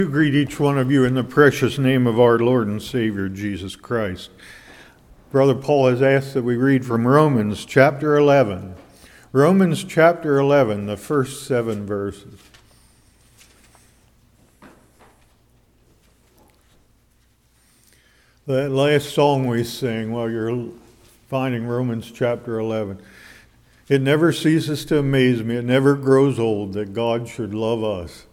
I greet each one of you in the precious name of our Lord and Savior, Jesus Christ. Brother Paul has asked that we read from Romans chapter 11. Romans chapter 11, the first 7 verses. That last song we sing while you're finding Romans chapter 11. It never ceases to amaze me, it never grows old that God should love us.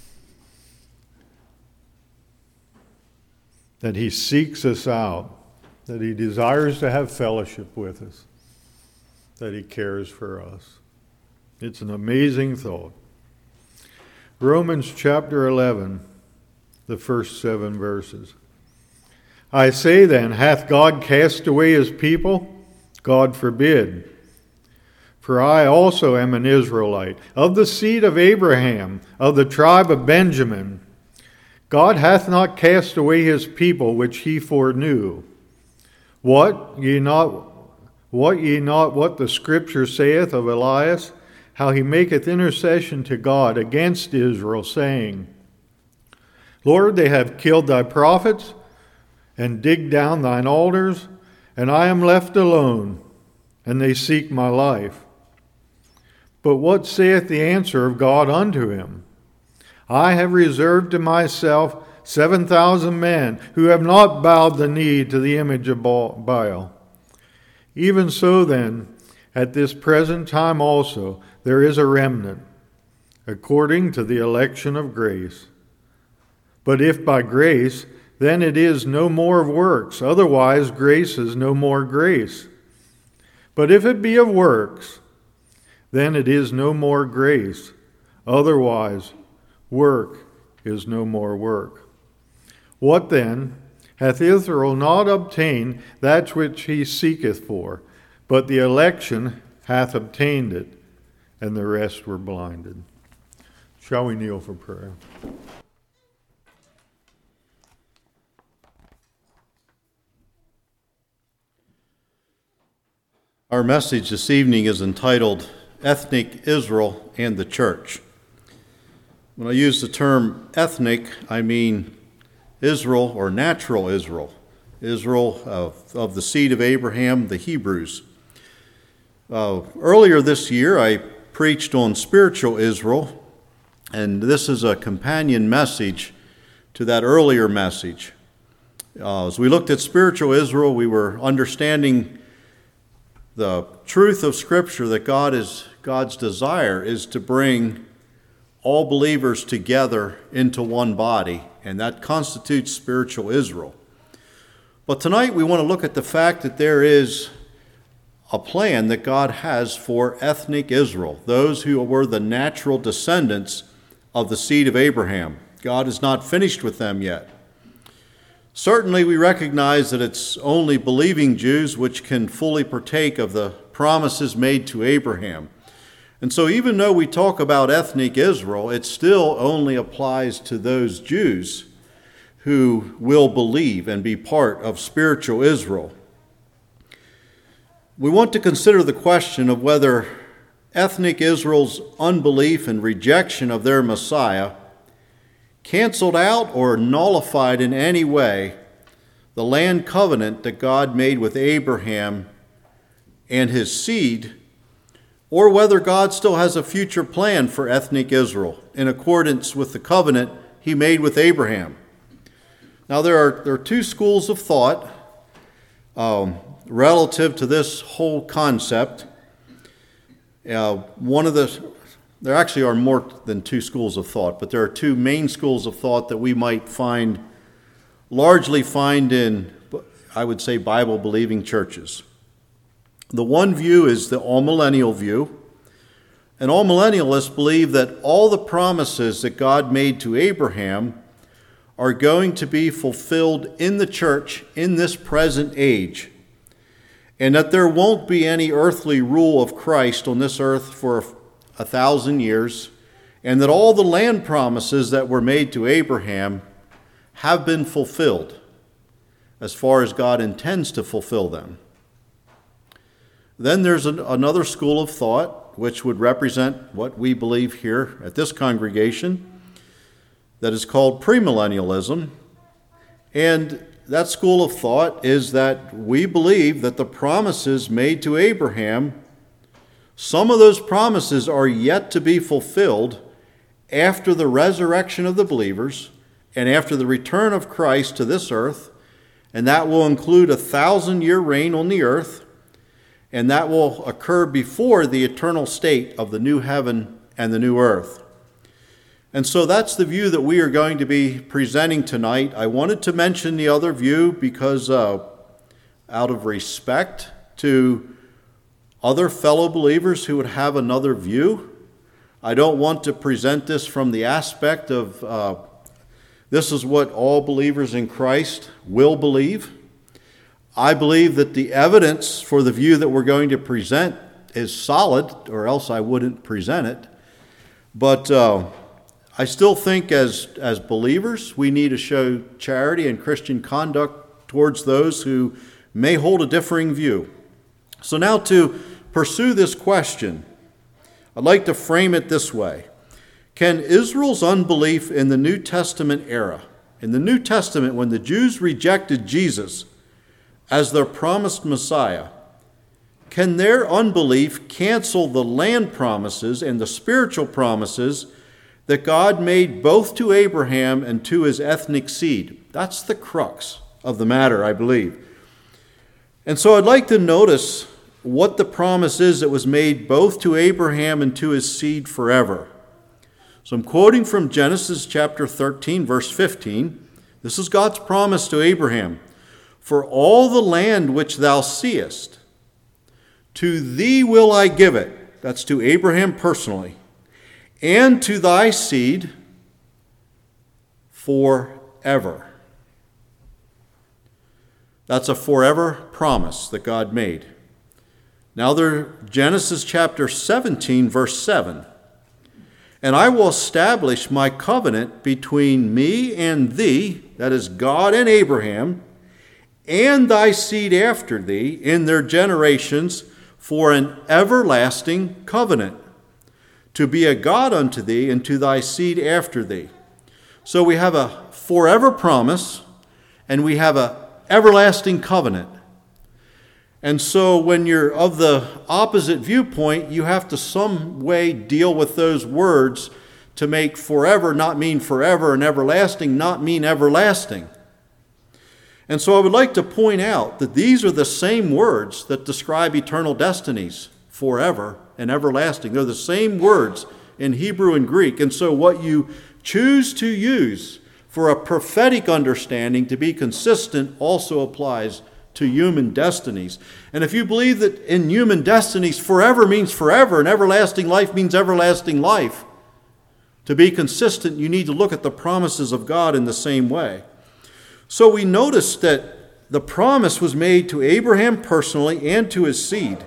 That he seeks us out, that he desires to have fellowship with us, that he cares for us. It's an amazing thought. Romans chapter 11, the first 7 verses. I say then, hath God cast away his people? God forbid. For I also am an Israelite, of the seed of Abraham, of the tribe of Benjamin. God hath not cast away his people which he foreknew. What ye not what the Scripture saith of Elias, how he maketh intercession to God against Israel, saying, Lord, they have killed thy prophets, and digged down thine altars, and I am left alone, and they seek my life. But what saith the answer of God unto him? I have reserved to myself 7,000 men who have not bowed the knee to the image of Baal. Even so then, at this present time also, there is a remnant, according to the election of grace. But if by grace, then it is no more of works, otherwise grace is no more grace. But if it be of works, then it is no more grace, otherwise work is no more work. What then? Hath Israel not obtained that which he seeketh for? But the election hath obtained it, and the rest were blinded. Shall we kneel for prayer? Our message this evening is entitled, Ethnic Israel and the Church. When I use the term ethnic, I mean Israel or natural Israel, Israel of the seed of Abraham, the Hebrews. Earlier this year, I preached on spiritual Israel, and this is a companion message to that earlier message. As we looked at spiritual Israel, we were understanding the truth of Scripture that God's desire is to bring all believers together into one body, and that constitutes spiritual Israel. But tonight we want to look at the fact that there is a plan that God has for ethnic Israel, those who were the natural descendants of the seed of Abraham. God is not finished with them yet. Certainly we recognize that it's only believing Jews which can fully partake of the promises made to Abraham. And so even though we talk about ethnic Israel, it still only applies to those Jews who will believe and be part of spiritual Israel. We want to consider the question of whether ethnic Israel's unbelief and rejection of their Messiah canceled out or nullified in any way the land covenant that God made with Abraham and his seed, or whether God still has a future plan for ethnic Israel in accordance with the covenant he made with Abraham. Now there are two schools of thought relative to this whole concept. There actually are more than two schools of thought, but there are two main schools of thought that we might largely find in, I would say, Bible-believing churches. The one view is the all-millennial view, and all-millennialists believe that all the promises that God made to Abraham are going to be fulfilled in the church in this present age, and that there won't be any earthly rule of Christ on this earth for 1,000 years, and that all the land promises that were made to Abraham have been fulfilled as far as God intends to fulfill them. Then there's another school of thought which would represent what we believe here at this congregation, that is called premillennialism. And that school of thought is that we believe that the promises made to Abraham, some of those promises are yet to be fulfilled after the resurrection of the believers and after the return of Christ to this earth, and that will include a 1,000-year reign on the earth, and that will occur before the eternal state of the new heaven and the new earth. And so that's the view that we are going to be presenting tonight. I wanted to mention the other view because out of respect to other fellow believers who would have another view, I don't want to present this from the aspect of this is what all believers in Christ will believe. I believe that the evidence for the view that we're going to present is solid, or else I wouldn't present it. But I still think as believers, we need to show charity and Christian conduct towards those who may hold a differing view. So now to pursue this question, I'd like to frame it this way. Can Israel's unbelief in the New Testament era, in the New Testament when the Jews rejected Jesus as their promised Messiah, can their unbelief cancel the land promises and the spiritual promises that God made both to Abraham and to his ethnic seed? That's the crux of the matter, I believe. And so I'd like to notice what the promise is that was made both to Abraham and to his seed forever. So I'm quoting from Genesis chapter 13, verse 15. This is God's promise to Abraham. For all the land which thou seest, to thee will I give it. That's to Abraham personally. And to thy seed forever. That's a forever promise that God made. Now Genesis chapter 17, verse 7. And I will establish my covenant between me and thee, that is God and Abraham, and thy seed after thee in their generations for an everlasting covenant, to be a God unto thee and to thy seed after thee. So we have a forever promise and we have an everlasting covenant. And so when you're of the opposite viewpoint, you have to some way deal with those words to make forever not mean forever and everlasting not mean everlasting. And so I would like to point out that these are the same words that describe eternal destinies, forever and everlasting. They're the same words in Hebrew and Greek. And so what you choose to use for a prophetic understanding to be consistent also applies to human destinies. And if you believe that in human destinies forever means forever and everlasting life means everlasting life, to be consistent, you need to look at the promises of God in the same way. So we notice that the promise was made to Abraham personally and to his seed.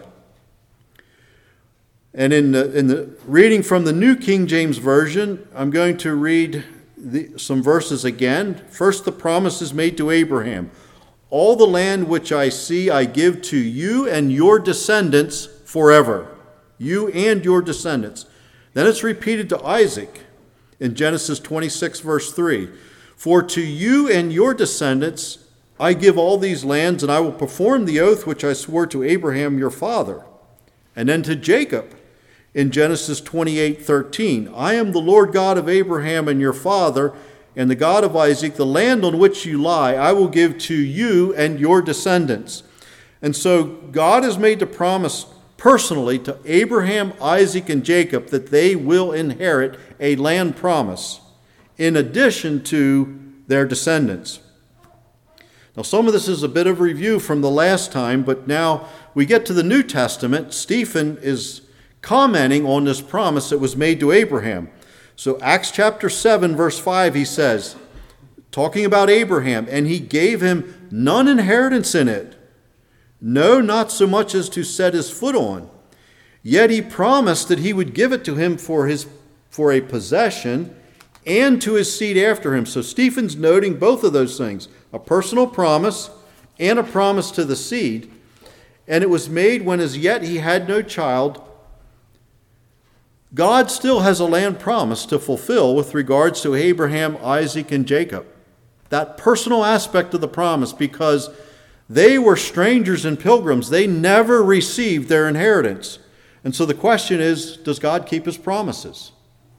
And in the reading from the New King James Version, I'm going to read some verses again. First, the promise is made to Abraham. All the land which I see I give to you and your descendants forever. You and your descendants. Then it's repeated to Isaac in Genesis 26, verse 3. For to you and your descendants I give all these lands, and I will perform the oath which I swore to Abraham your father. And then to Jacob in Genesis 28:13, I am the Lord God of Abraham and your father, and the God of Isaac. The land on which you lie I will give to you and your descendants. And so God has made the promise personally to Abraham, Isaac, and Jacob that they will inherit a land promise in addition to their descendants. Now, some of this is a bit of review from the last time, but now we get to the New Testament. Stephen is commenting on this promise that was made to Abraham. So Acts chapter 7, verse 5, he says, talking about Abraham, and he gave him none inheritance in it, no, not so much as to set his foot on. Yet he promised that he would give it to him for a possession and to his seed after him. So Stephen's noting both of those things, a personal promise and a promise to the seed. And it was made when as yet he had no child, God still has a land promise to fulfill with regards to Abraham, Isaac, and Jacob. That personal aspect of the promise, because they were strangers and pilgrims. They never received their inheritance. And so the question is, does God keep his promises?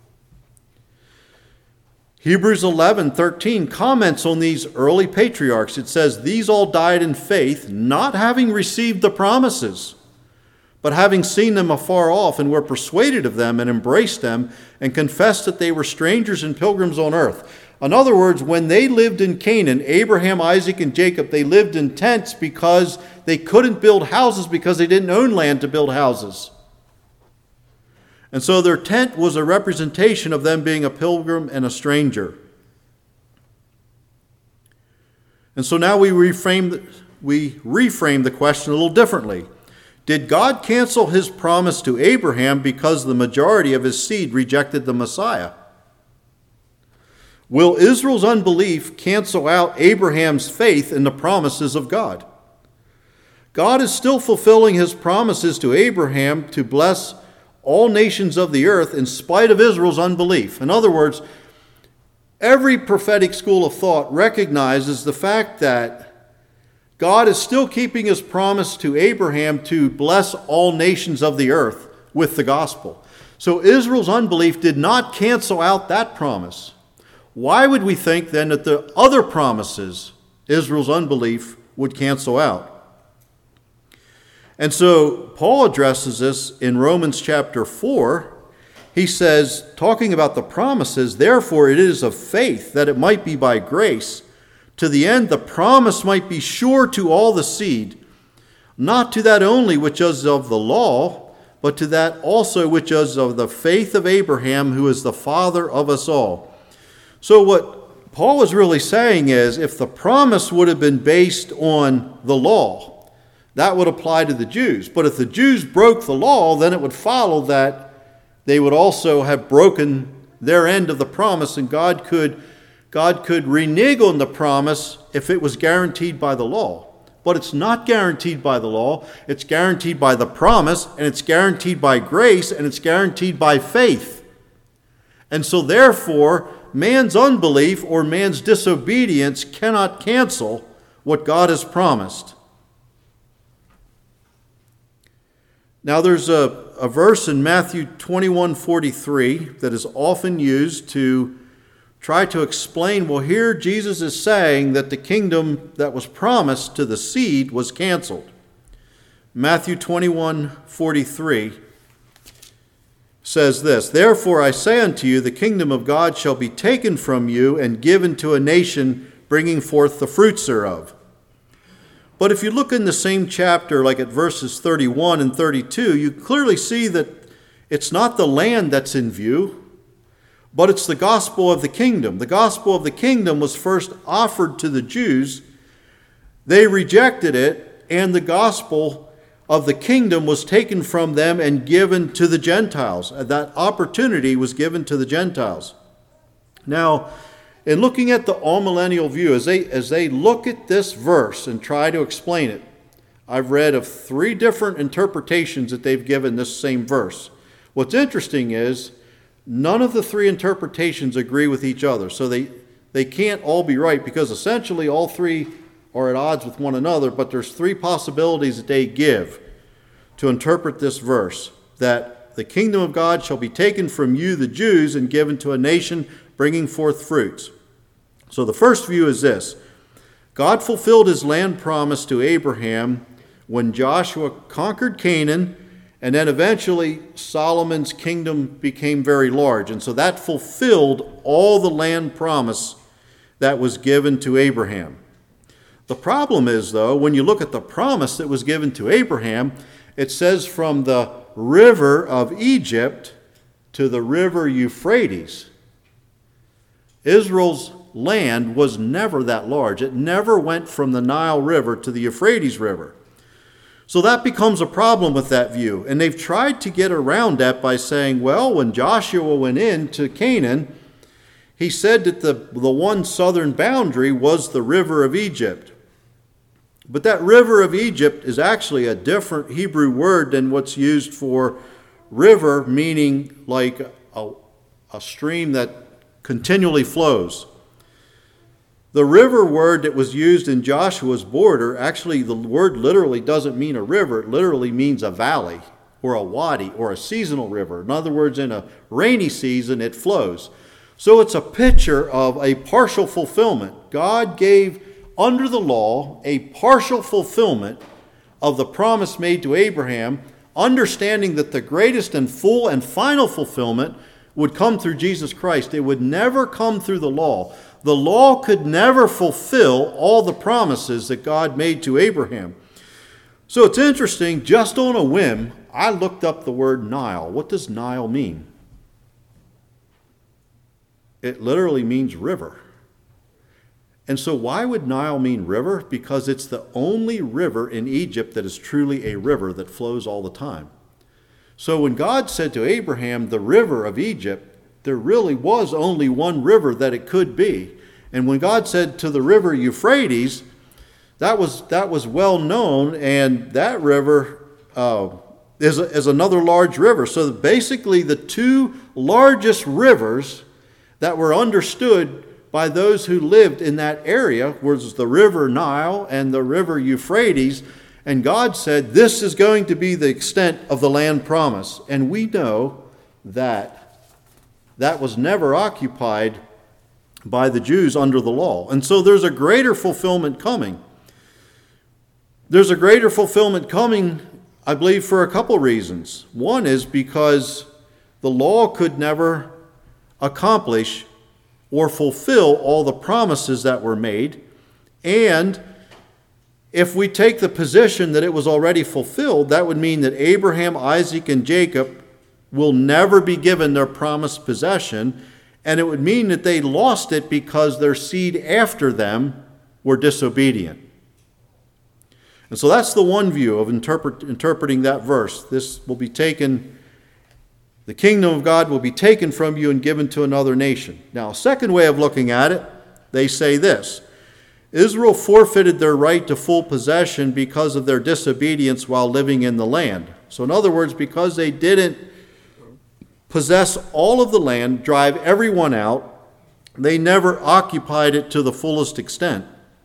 Hebrews 11:13 comments on these early patriarchs. It says, "These all died in faith, not having received the promises, but having seen them afar off, and were persuaded of them, and embraced them, and confessed that they were strangers and pilgrims on earth." In other words, when they lived in Canaan, Abraham, Isaac, and Jacob, they lived in tents because they couldn't build houses because they didn't own land to build houses. And so their tent was a representation of them being a pilgrim and a stranger. And so now we reframe the question a little differently. Did God cancel his promise to Abraham because the majority of his seed rejected the Messiah? Will Israel's unbelief cancel out Abraham's faith in the promises of God? God is still fulfilling his promises to Abraham to bless all nations of the earth in spite of Israel's unbelief. In other words, every prophetic school of thought recognizes the fact that God is still keeping his promise to Abraham to bless all nations of the earth with the gospel. So Israel's unbelief did not cancel out that promise. Why would we think then that the other promises Israel's unbelief would cancel out? And so Paul addresses this in Romans chapter 4. He says, talking about the promises, "Therefore it is of faith, that it might be by grace, to the end the promise might be sure to all the seed, not to that only which is of the law, but to that also which is of the faith of Abraham, who is the father of us all." So what Paul is really saying is, if the promise would have been based on the law, that would apply to the Jews. But if the Jews broke the law, then it would follow that they would also have broken their end of the promise, and God could renege on the promise if it was guaranteed by the law. But it's not guaranteed by the law. It's guaranteed by the promise, and it's guaranteed by grace, and it's guaranteed by faith. And so therefore, man's unbelief or man's disobedience cannot cancel what God has promised. Now there's a verse in Matthew 21:43 that is often used to try to explain, well, here Jesus is saying that the kingdom that was promised to the seed was canceled. Matthew 21:43 says this, "Therefore I say unto you, the kingdom of God shall be taken from you and given to a nation bringing forth the fruits thereof." But if you look in the same chapter, like at verses 31 and 32, you clearly see that it's not the land that's in view, but it's the gospel of the kingdom. The gospel of the kingdom was first offered to the Jews. They rejected it, and the gospel of the kingdom was taken from them and given to the Gentiles. That opportunity was given to the Gentiles. Now, in looking at the all-millennial view, as they look at this verse and try to explain it, I've read of 3 different interpretations that they've given this same verse. What's interesting is none of the 3 interpretations agree with each other. So they can't all be right, because essentially all 3 are at odds with one another, but there's 3 possibilities that they give to interpret this verse, that the kingdom of God shall be taken from you, the Jews, and given to a nation bringing forth fruits. So the first view is this: God fulfilled his land promise to Abraham when Joshua conquered Canaan, and then eventually Solomon's kingdom became very large. And so that fulfilled all the land promise that was given to Abraham. The problem is, though, when you look at the promise that was given to Abraham, it says from the river of Egypt to the river Euphrates. Israel's land was never that large. It never went from the Nile River to the Euphrates River. So that becomes a problem with that view. And they've tried to get around that by saying, well, when Joshua went into Canaan, he said that the one southern boundary was the river of Egypt. But that river of Egypt is actually a different Hebrew word than what's used for river meaning like a stream that continually flows. The river word that was used in Joshua's border, actually the word literally doesn't mean a river, it literally means a valley or a wadi or a seasonal river. In other words, in a rainy season it flows. So it's a picture of a partial fulfillment. God gave under the law a partial fulfillment of the promise made to Abraham, understanding that the greatest and full and final fulfillment would come through Jesus Christ. It would never come through the law. The law could never fulfill all the promises that God made to Abraham. So it's interesting, just on a whim, I looked up the word Nile. What does Nile mean? It literally means river. And so why would Nile mean river? Because it's the only river in Egypt that is truly a river that flows all the time. So when God said to Abraham, the river of Egypt, there really was only one river that it could be. And when God said to the river Euphrates, that was well known, and that river is another large river. So basically the two largest rivers that were understood by those who lived in that area was the river Nile and the river Euphrates. And God said, this is going to be the extent of the land promise. And we know that was never occupied by the Jews under the law. And so there's a greater fulfillment coming. There's a greater fulfillment coming, I believe, for a couple reasons. One is because the law could never accomplish or fulfill all the promises that were made. And if we take the position that it was already fulfilled, that would mean that Abraham, Isaac, and Jacob will never be given their promised possession, and it would mean that they lost it because their seed after them were disobedient. And so that's the one view of interpreting that verse. This will be taken, the kingdom of God will be taken from you and given to another nation. Now, a second way of looking at it, they say this: Israel forfeited their right to full possession because of their disobedience while living in the land. So in other words, because they didn't possess all of the land, drive everyone out, they never occupied it to the fullest extent.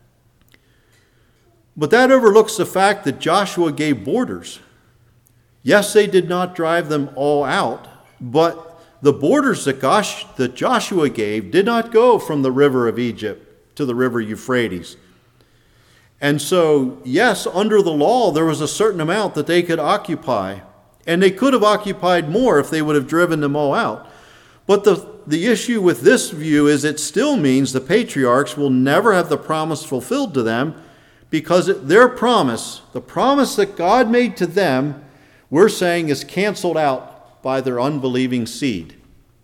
But that overlooks the fact that Joshua gave borders. Yes, they did not drive them all out, but the borders that Joshua gave did not go from the river of Egypt to the river Euphrates. And so, yes, under the law, there was a certain amount that they could occupy. And they could have occupied more if they would have driven them all out. But the issue with this view is it still means the patriarchs will never have the promise fulfilled to them, because their promise, the promise that God made to them, we're saying is canceled out by their unbelieving seed.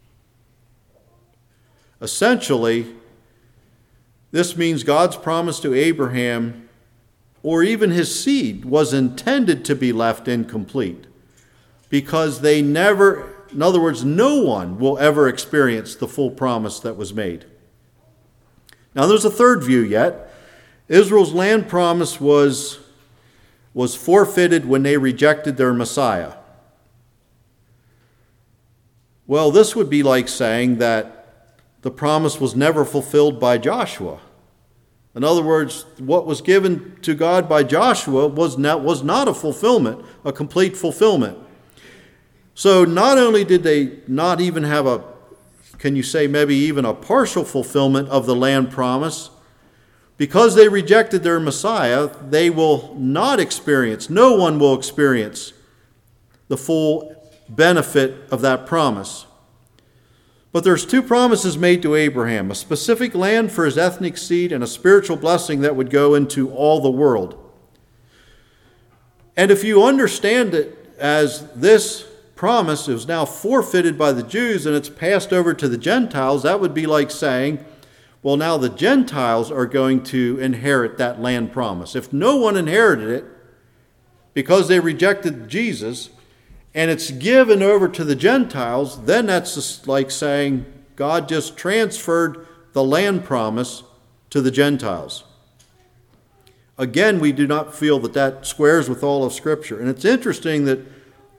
Essentially, this means God's promise to Abraham, or even his seed, was intended to be left incomplete. Because they never, in other words, no one will ever experience the full promise that was made. Now there's a third view yet. Israel's land promise was forfeited when they rejected their Messiah. Well, this would be like saying that the promise was never fulfilled by Joshua. In other words, what was given to God by Joshua was not a fulfillment, a complete fulfillment. So not only did they not even have can you say maybe even a partial fulfillment of the land promise, because they rejected their Messiah, they will not experience, no one will experience the full benefit of that promise. But there's two promises made to Abraham: a specific land for his ethnic seed and a spiritual blessing that would go into all the world. And if you understand it as this promise is now forfeited by the Jews and it's passed over to the Gentiles, that would be like saying, well, now the Gentiles are going to inherit that land promise. If no one inherited it because they rejected Jesus, and it's given over to the Gentiles, then that's just like saying God just transferred the land promise to the Gentiles. Again, we do not feel that squares with all of Scripture. And it's interesting that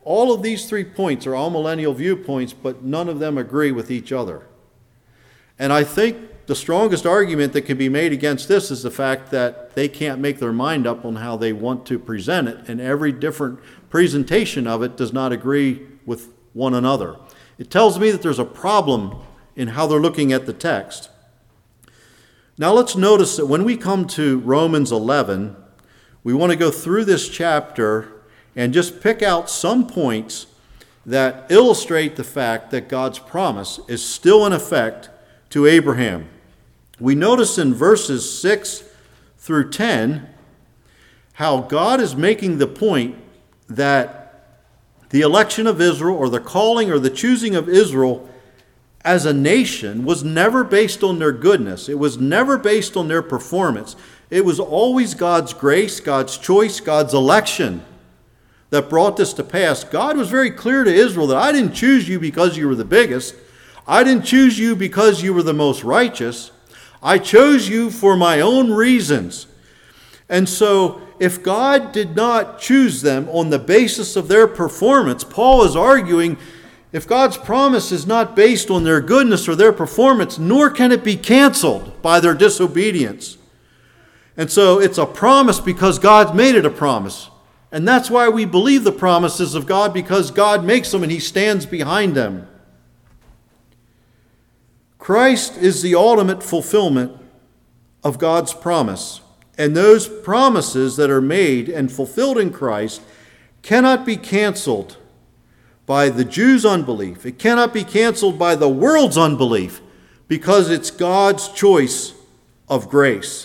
all of these 3 points are amillennial viewpoints, but none of them agree with each other. And I think the strongest argument that can be made against this is the fact that they can't make their mind up on how they want to present it, and every different presentation of it does not agree with one another. It tells me that there's a problem in how they're looking at the text. Now let's notice that when we come to Romans 11, we want to go through this chapter and just pick out some points that illustrate the fact that God's promise is still in effect to Abraham. We notice in verses 6 through 10 how God is making the point that the election of Israel, or the calling or the choosing of Israel as a nation, was never based on their goodness. It was never based on their performance. It was always God's grace, God's choice, God's election that brought this to pass. God was very clear to Israel that I didn't choose you because you were the biggest. I didn't choose you because you were the most righteous. I chose you for my own reasons. And so if God did not choose them on the basis of their performance, Paul is arguing, if God's promise is not based on their goodness or their performance, nor can it be canceled by their disobedience. And so it's a promise because God made it a promise. And that's why we believe the promises of God, because God makes them and He stands behind them. Christ is the ultimate fulfillment of God's promise. And those promises that are made and fulfilled in Christ cannot be canceled by the Jews' unbelief. It cannot be canceled by the world's unbelief, because it's God's choice of grace.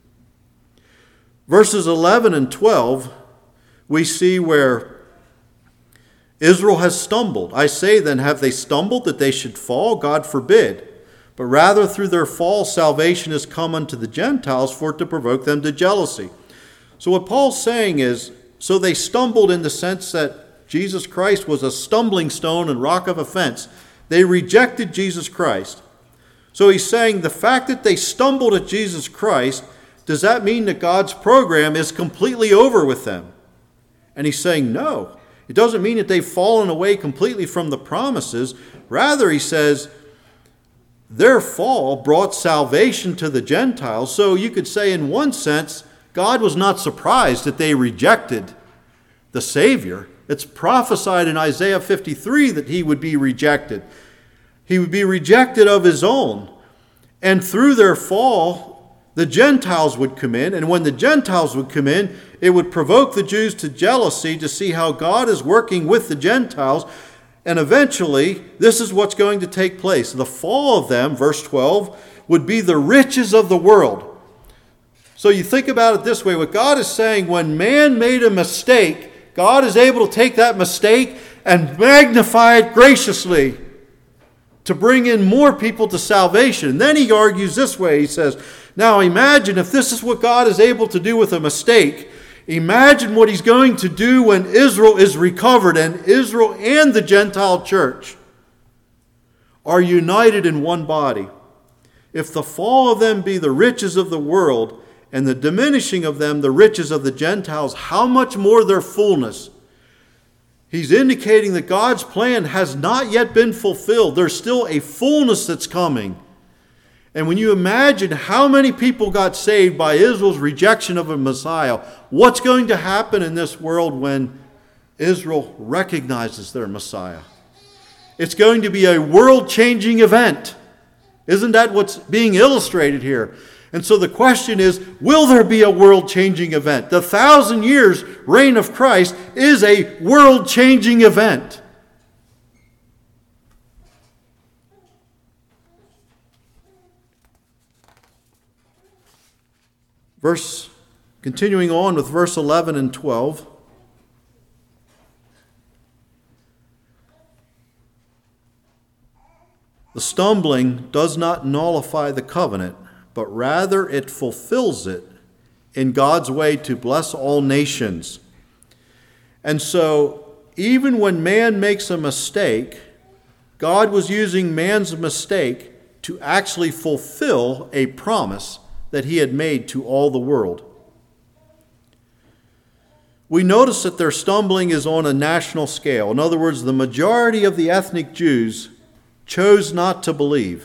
Verses 11 and 12, we see where Israel has stumbled. I say then, have they stumbled that they should fall? God forbid. But rather through their fall, salvation is come unto the Gentiles, for to provoke them to jealousy. So what Paul's saying is, so they stumbled in the sense that Jesus Christ was a stumbling stone and rock of offense. They rejected Jesus Christ. So he's saying the fact that they stumbled at Jesus Christ, does that mean that God's program is completely over with them? And he's saying no. It doesn't mean that they've fallen away completely from the promises. Rather, he says, their fall brought salvation to the Gentiles. So you could say in one sense, God was not surprised that they rejected the Savior. It's prophesied in Isaiah 53 that he would be rejected. He would be rejected of his own. And through their fall, the Gentiles would come in. And when the Gentiles would come in, it would provoke the Jews to jealousy to see how God is working with the Gentiles. And eventually, this is what's going to take place. The fall of them, verse 12, would be the riches of the world. So you think about it this way. What God is saying, when man made a mistake, God is able to take that mistake and magnify it graciously to bring in more people to salvation. And then he argues this way. He says, now imagine if this is what God is able to do with a mistake. Imagine what he's going to do when Israel is recovered and Israel and the Gentile church are united in one body. If the fall of them be the riches of the world and the diminishing of them the riches of the Gentiles, how much more their fullness? He's indicating that God's plan has not yet been fulfilled. There's still a fullness that's coming. And when you imagine how many people got saved by Israel's rejection of a Messiah, what's going to happen in this world when Israel recognizes their Messiah? It's going to be a world-changing event. Isn't that what's being illustrated here? And so the question is, will there be a world-changing event? The 1,000 years reign of Christ is a world-changing event. Continuing on with verse 11 and 12. The stumbling does not nullify the covenant, but rather it fulfills it in God's way to bless all nations. And so, even when man makes a mistake, God was using man's mistake to actually fulfill a promise that he had made to all the world. we notice that their stumbling is on a national scale. In other words, the majority of the ethnic Jews chose not to believe.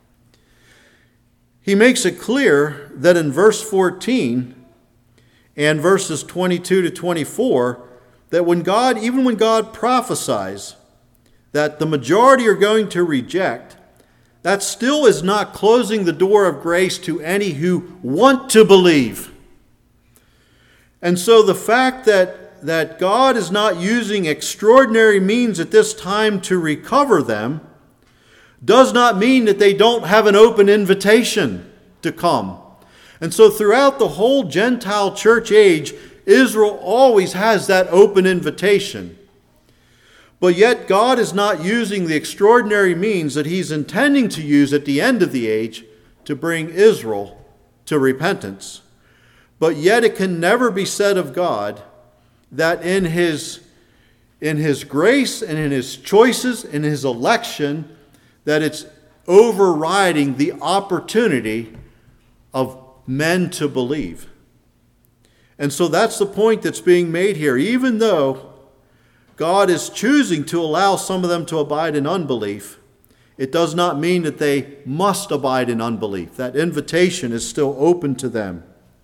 He makes it clear that in verse 14 and verses 22 to 24, that even when God prophesies that the majority are going to reject, that still is not closing the door of grace to any who want to believe. And so the fact that God is not using extraordinary means at this time to recover them does not mean that they don't have an open invitation to come. And so throughout the whole Gentile church age, Israel always has that open invitation. But yet God is not using the extraordinary means that he's intending to use at the end of the age to bring Israel to repentance. But yet it can never be said of God that in his grace and in his choices, in his election, that it's overriding the opportunity of men to believe. And so that's the point that's being made here. Even though God is choosing to allow some of them to abide in unbelief, it does not mean that they must abide in unbelief. That invitation is still open to them.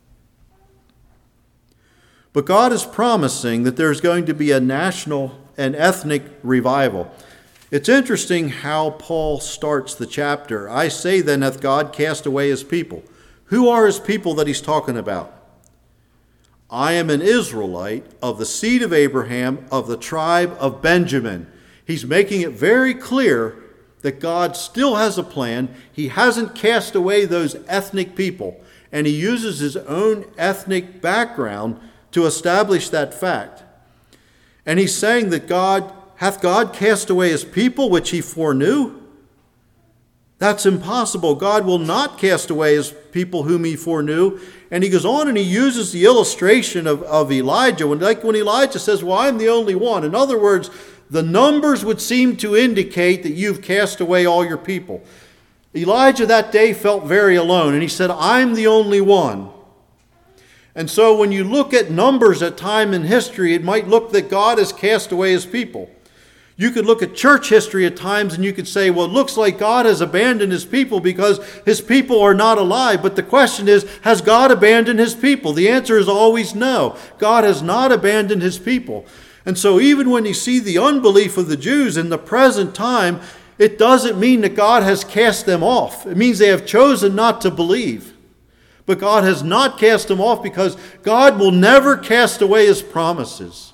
But God is promising that there's going to be a national and ethnic revival. It's interesting how Paul starts the chapter. I say then, hath God cast away his people? Who are his people that he's talking about? I am an Israelite of the seed of Abraham, of the tribe of Benjamin. He's making it very clear that God still has a plan. He hasn't cast away those ethnic people, and he uses his own ethnic background to establish that fact. And he's saying that hath God cast away his people which he foreknew? That's impossible. God will not cast away his people whom he foreknew. And he goes on and he uses the illustration of Elijah. When Elijah says, well, I'm the only one. In other words, the numbers would seem to indicate that you've cast away all your people. Elijah that day felt very alone. And he said, I'm the only one. And so when you look at numbers at time in history, it might look that God has cast away his people. You could look at church history at times and you could say, well, it looks like God has abandoned his people because his people are not alive. But the question is, has God abandoned his people? The answer is always no. God has not abandoned his people. And so even when you see the unbelief of the Jews in the present time, it doesn't mean that God has cast them off. It means they have chosen not to believe. But God has not cast them off because God will never cast away his promises.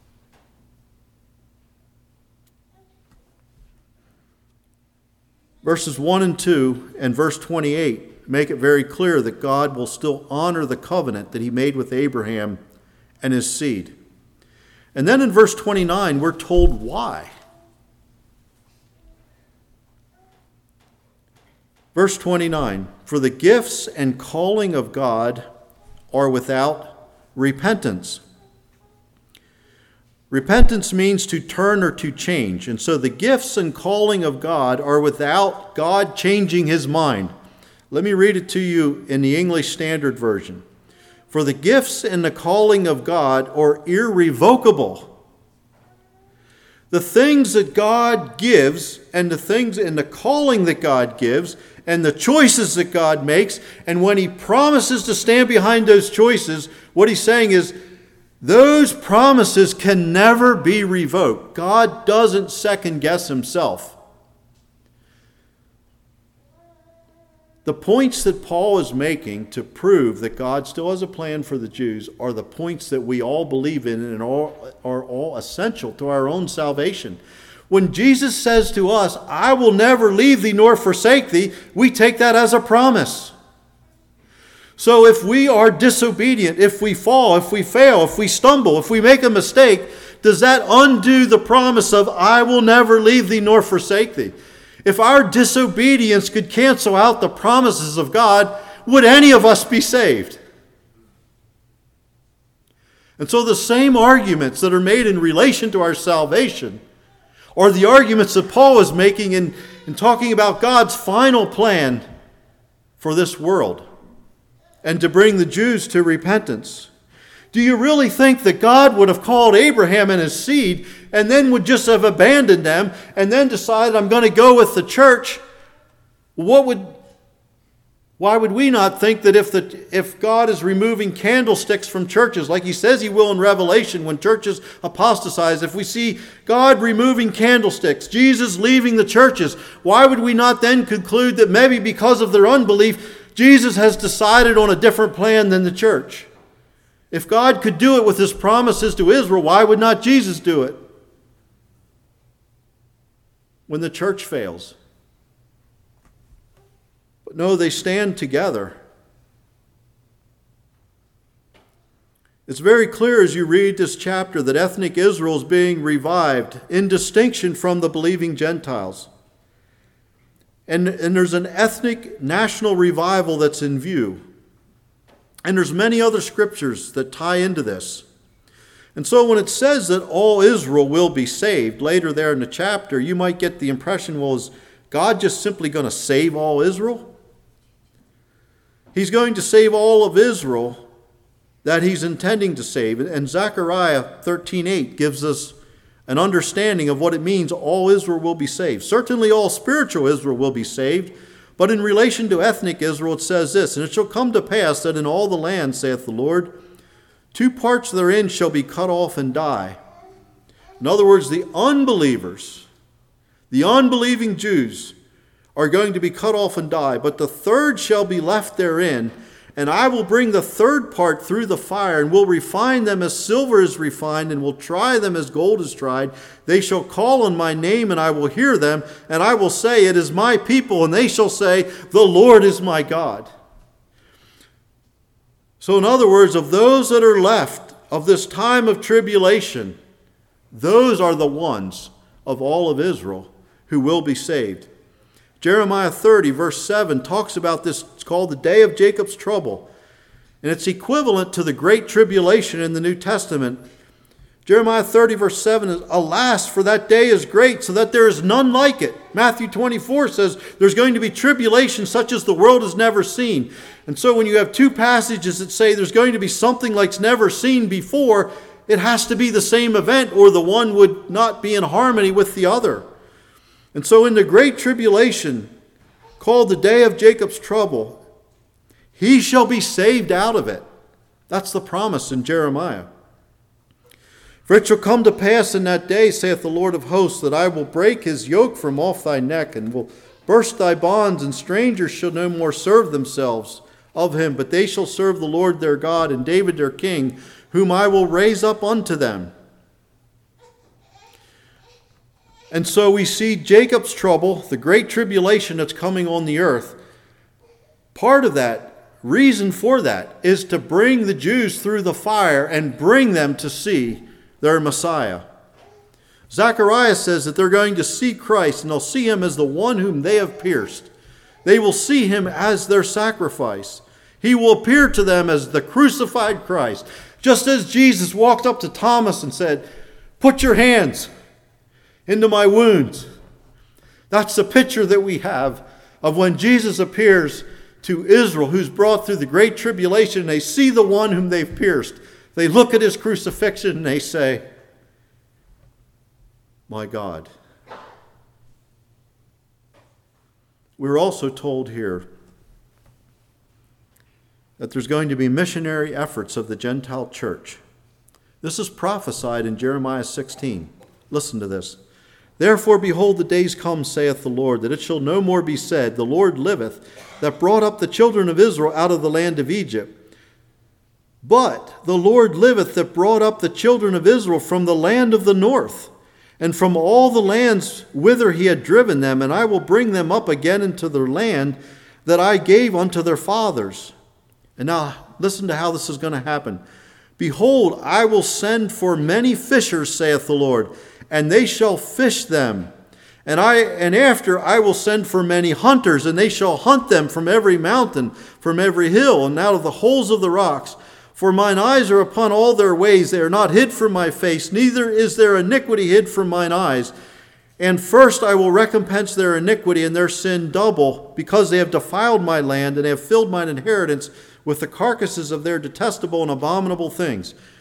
Verses 1 and 2 and verse 28 make it very clear that God will still honor the covenant that he made with Abraham and his seed. And then in verse 29, we're told why. Verse 29, for the gifts and calling of God are without repentance. Repentance means to turn or to change. And so the gifts and calling of God are without God changing his mind. Let me read it to you in the English Standard Version. For the gifts and the calling of God are irrevocable. The things that God gives and the things in the calling that God gives and the choices that God makes, and when he promises to stand behind those choices, what he's saying is, those promises can never be revoked. God doesn't second guess himself. The points that Paul is making to prove that God still has a plan for the Jews are the points that we all believe in and are all essential to our own salvation. When Jesus says to us, I will never leave thee nor forsake thee, we take that as a promise. So if we are disobedient, if we fall, if we fail, if we stumble, if we make a mistake, does that undo the promise of I will never leave thee nor forsake thee? If our disobedience could cancel out the promises of God, would any of us be saved? And so the same arguments that are made in relation to our salvation are the arguments that Paul is making in talking about God's final plan for this world and to bring the Jews to repentance. Do you really think that God would have called Abraham and his seed and then would just have abandoned them and then decided, I'm going to go with the church? Why would we not think that if God is removing candlesticks from churches, like he says he will in Revelation when churches apostatize, if we see God removing candlesticks, Jesus leaving the churches, why would we not then conclude that maybe because of their unbelief, Jesus has decided on a different plan than the church? If God could do it with his promises to Israel, why would not Jesus do it when the church fails? But no, they stand together. It's very clear as you read this chapter that ethnic Israel is being revived in distinction from the believing Gentiles. And there's an ethnic national revival that's in view. And there's many other scriptures that tie into this. And so when it says that all Israel will be saved, later there in the chapter, you might get the impression, well, is God just simply going to save all Israel? He's going to save all of Israel that he's intending to save. And Zechariah 13:8 gives us an understanding of what it means all Israel will be saved. Certainly all spiritual Israel will be saved, but in relation to ethnic Israel it says this, and it shall come to pass that in all the land, saith the Lord, 2 parts therein shall be cut off and die. In other words, the unbelievers, the unbelieving Jews, are going to be cut off and die, but the third shall be left therein, and I will bring the third part through the fire, and will refine them as silver is refined, and will try them as gold is tried. They shall call on my name, and I will hear them, and I will say, it is my people, and they shall say, the Lord is my God. So in other words, of those that are left of this time of tribulation, those are the ones of all of Israel who will be saved. Jeremiah 30, verse 7, talks about this. It's called the day of Jacob's trouble. And it's equivalent to the great tribulation in the New Testament. Jeremiah 30, verse 7 is, alas, for that day is great, so that there is none like it. Matthew 24 says there's going to be tribulation such as the world has never seen. And so when you have 2 passages that say there's going to be something like's never seen before, it has to be the same event, or the one would not be in harmony with the other. And so in the great tribulation, called the day of Jacob's trouble, he shall be saved out of it. That's the promise in Jeremiah. For it shall come to pass in that day, saith the Lord of hosts, that I will break his yoke from off thy neck, and will burst thy bonds, and strangers shall no more serve themselves of him, but they shall serve the Lord their God, and David their king, whom I will raise up unto them. And so we see Jacob's trouble, the great tribulation that's coming on the earth. Part of that, reason for that, is to bring the Jews through the fire and bring them to see their Messiah. Zechariah says that they're going to see Christ, and they'll see him as the one whom they have pierced. They will see him as their sacrifice. He will appear to them as the crucified Christ. Just as Jesus walked up to Thomas and said, put your hands into my wounds. That's the picture that we have of when Jesus appears to Israel, who's brought through the great tribulation, and they see the one whom they've pierced. They look at his crucifixion and they say, my God. We're also told here that there's going to be missionary efforts of the Gentile church. This is prophesied in Jeremiah 16. Listen to this. Therefore, behold, the days come, saith the Lord, that it shall no more be said, the Lord liveth, that brought up the children of Israel out of the land of Egypt. But the Lord liveth, that brought up the children of Israel from the land of the north, and from all the lands whither he had driven them, and I will bring them up again into their land that I gave unto their fathers. And now listen to how this is going to happen. Behold, I will send for many fishers, saith the Lord, and they shall fish them. And after I will send for many hunters, and they shall hunt them from every mountain, from every hill, and out of the holes of the rocks. For mine eyes are upon all their ways, they are not hid from my face, neither is their iniquity hid from mine eyes. And first I will recompense their iniquity and their sin double, because they have defiled my land, and they have filled mine inheritance with the carcasses of their detestable and abominable things.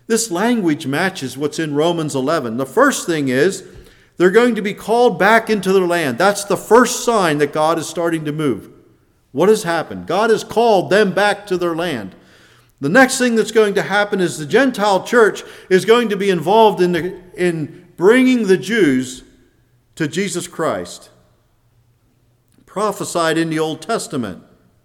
This language matches what's in Romans 11. The first thing is they're going to be called back into their land. That's the first sign that God is starting to move. What has happened? God has called them back to their land. The next thing that's going to happen is the Gentile church is going to be involved in bringing the Jews to Jesus Christ, prophesied in the Old Testament.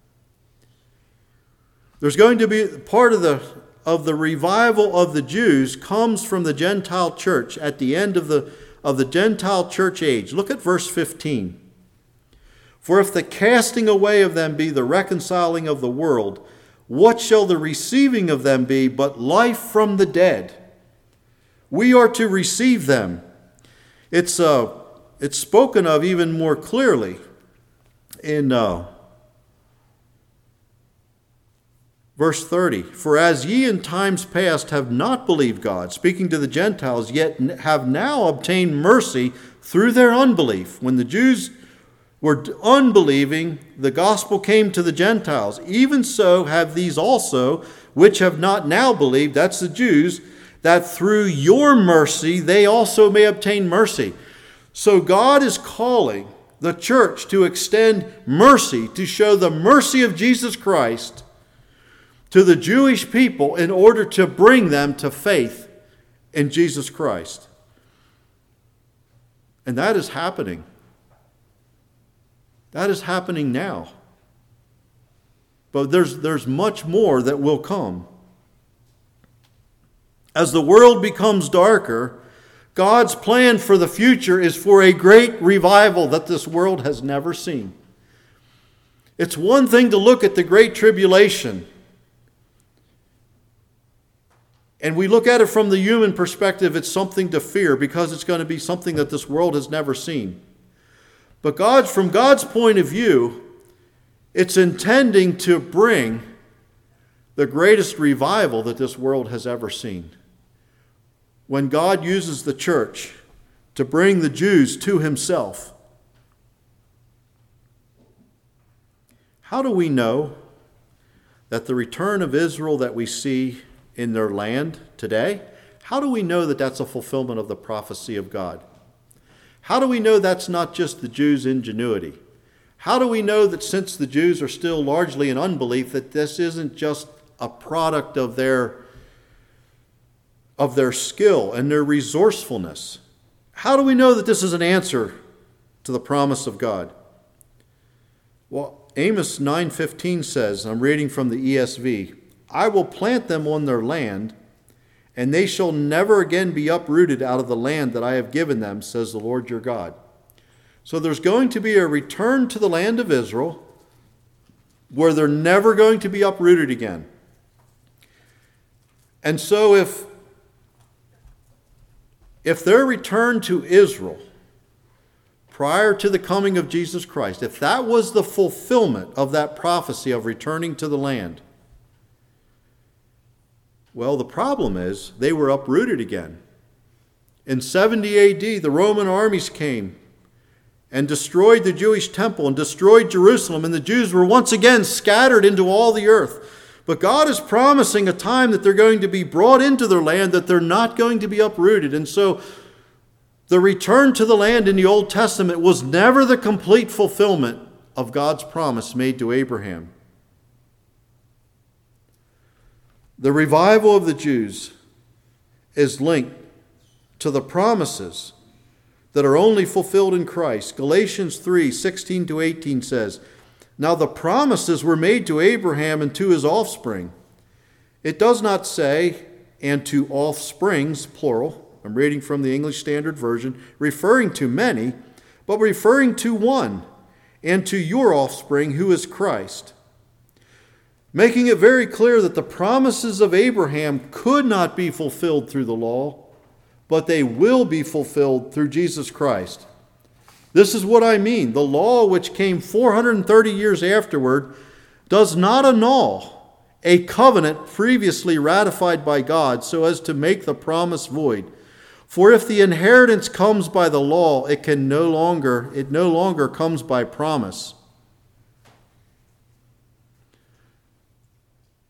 There's going to be part of the revival of the Jews comes from the Gentile church at the end of the Gentile church age. Look at verse 15. For if the casting away of them be the reconciling of the world, what shall the receiving of them be but life from the dead? We are to receive them. It's spoken of even more clearly in verse 30. For as ye in times past have not believed God, speaking to the Gentiles, yet have now obtained mercy through their unbelief. When the Jews were unbelieving, the gospel came to the Gentiles. Even so have these also, which have not now believed, that's the Jews, that through your mercy they also may obtain mercy. So God is calling the church to extend mercy, to show the mercy of Jesus Christ to the Jewish people in order to bring them to faith in Jesus Christ. And that is happening. That is happening now. But there's much more that will come. As the world becomes darker, God's plan for the future is for a great revival that this world has never seen. It's one thing to look at the Great Tribulation, and we look at it from the human perspective, it's something to fear because it's going to be something that this world has never seen. But from God's point of view, it's intending to bring the greatest revival that this world has ever seen. When God uses the church to bring the Jews to himself. How do we know that the return of Israel that we see in their land today, how do we know that that's a fulfillment of the prophecy of God? How do we know that's not just the Jews' ingenuity? How do we know that since the Jews are still largely in unbelief, that this isn't just a product of their skill and their resourcefulness? How do we know that this is an answer to the promise of God? Well, Amos 9:15 says, I'm reading from the ESV, I will plant them on their land, and they shall never again be uprooted out of the land that I have given them, says the Lord your God. So there's going to be a return to the land of Israel where they're never going to be uprooted again. And so if their return to Israel prior to the coming of Jesus Christ, if that was the fulfillment of that prophecy of returning to the land, well, the problem is they were uprooted again. In 70 AD, the Roman armies came and destroyed the Jewish temple and destroyed Jerusalem, and the Jews were once again scattered into all the earth. But God is promising a time that they're going to be brought into their land, that they're not going to be uprooted. And so the return to the land in the Old Testament was never the complete fulfillment of God's promise made to Abraham. The revival of the Jews is linked to the promises that are only fulfilled in Christ. Galatians 3:16-18 says, Now the promises were made to Abraham and to his offspring. It does not say, and to offsprings, plural. I'm reading from the English Standard Version, referring to many, but referring to one, and to your offspring, who is Christ. Making it very clear that the promises of Abraham could not be fulfilled through the law, but they will be fulfilled through Jesus Christ. This is what I mean. The law, which came 430 years afterward, does not annul a covenant previously ratified by God so as to make the promise void. For if the inheritance comes by the law, it no longer comes by promise.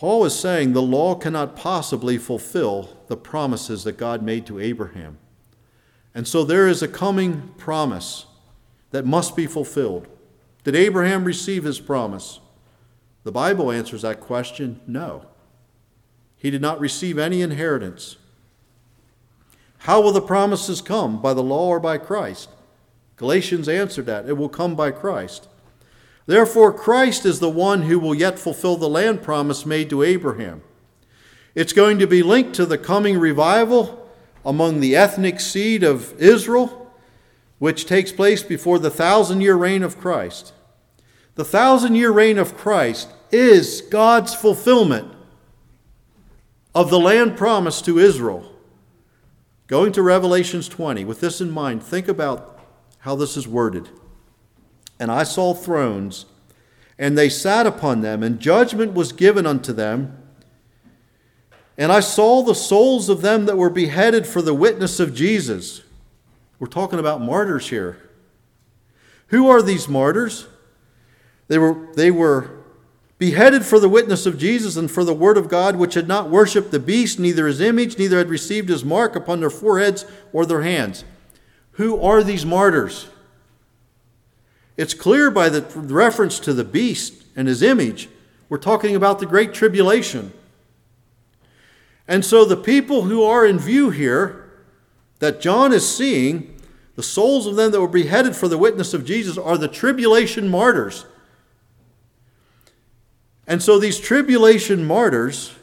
Paul is saying the law cannot possibly fulfill the promises that God made to Abraham. And so there is a coming promise that must be fulfilled. Did Abraham receive his promise? The Bible answers that question, no. He did not receive any inheritance. How will the promises come? By the law or by Christ? Galatians answered that. It will come by Christ. Therefore, Christ is the one who will yet fulfill the land promise made to Abraham. It's going to be linked to the coming revival among the ethnic seed of Israel, which takes place before the 1,000-year reign of Christ. The 1,000-year reign of Christ is God's fulfillment of the land promised to Israel. Going to Revelations 20, with this in mind, think about how this is worded. And I saw thrones, and they sat upon them, and judgment was given unto them. And I saw the souls of them that were beheaded for the witness of Jesus. We're talking about martyrs here. Who are these martyrs? They were beheaded for the witness of Jesus and for the word of God, which had not worshipped the beast, neither his image, neither had received his mark upon their foreheads or their hands. Who are these martyrs? It's clear by the reference to the beast and his image. We're talking about the Great Tribulation. And so the people who are in view here that John is seeing, the souls of them that were beheaded for the witness of Jesus, are the tribulation martyrs. And so these tribulation martyrs,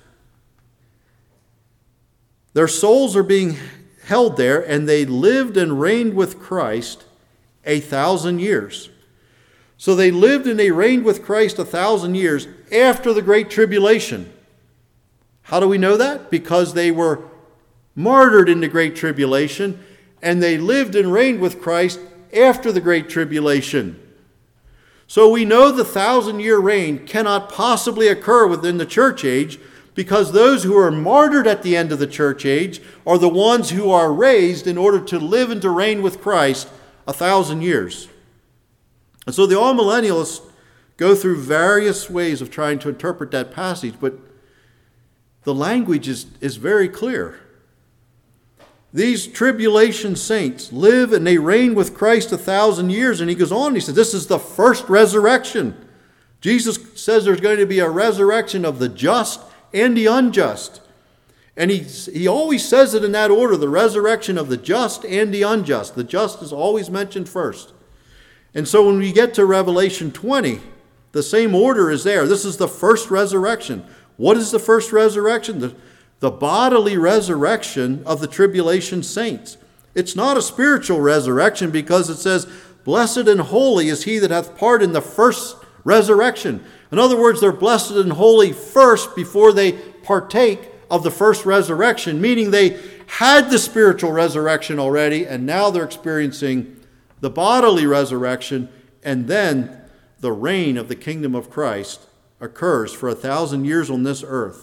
their souls are being held there, and they lived and reigned with Christ 1,000 years. So they lived and they reigned with Christ 1,000 years after the Great Tribulation. How do we know that? Because they were martyred in the Great Tribulation, and they lived and reigned with Christ after the Great Tribulation. So we know the 1,000-year reign cannot possibly occur within the church age, because those who are martyred at the end of the church age are the ones who are raised in order to live and to reign with Christ 1,000 years. And so the all-millennialists go through various ways of trying to interpret that passage, but the language is very clear. These tribulation saints live and they reign with Christ 1,000 years. And he goes on, and he says, this is the first resurrection. Jesus says there's going to be a resurrection of the just and the unjust. And he always says it in that order, the resurrection of the just and the unjust. The just is always mentioned first. And so when we get to Revelation 20, the same order is there. This is the first resurrection. What is the first resurrection? The bodily resurrection of the tribulation saints. It's not a spiritual resurrection, because it says, blessed and holy is he that hath part in the first resurrection. In other words, they're blessed and holy first before they partake of the first resurrection, meaning they had the spiritual resurrection already, and now they're experiencing the bodily resurrection, and then the reign of the kingdom of Christ occurs for 1,000 years on this earth.